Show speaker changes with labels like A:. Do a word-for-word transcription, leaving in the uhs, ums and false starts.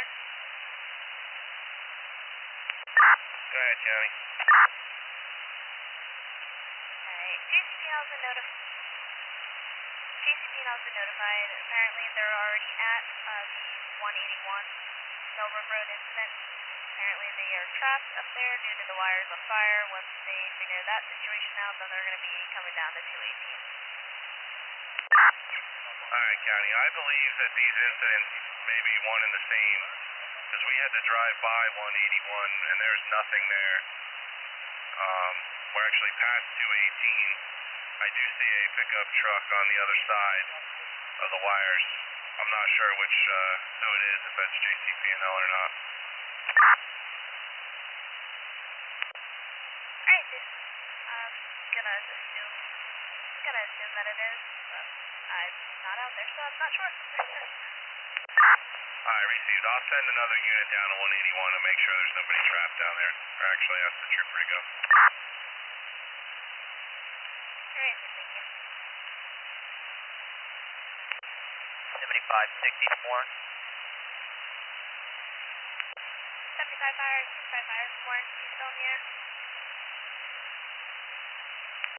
A: Go ahead, County.
B: Alright, J C P L's been notified. J C P L's been notified. Apparently they're already at uh, the one eighty-one Millbrook Road incident. Apparently they are trapped up there due to the wires on fire. Once they figure that situation out, then they're going to be coming down to two eighteen.
A: Alright, County, I believe that these incidents may be one and the same, because we had to drive by one eighty-one and there's nothing there. Um, we're actually past two eighteen. I do see a pickup truck on the other side of the wires. I'm not sure which, uh, who it is, if that's J C P N L or not.
B: Alright, I'm gonna assume, gonna assume that it is, but I'm not out there, so I'm not sure.
A: Alright, received. I'll send another unit down to one eighty-one to make sure there's nobody trapped down there. Or actually ask the trooper to go.
B: Alright, thank you.
C: seventy-five sixty-four.
B: seventy-five fire, sixty-five fire, Warren, you still in the air?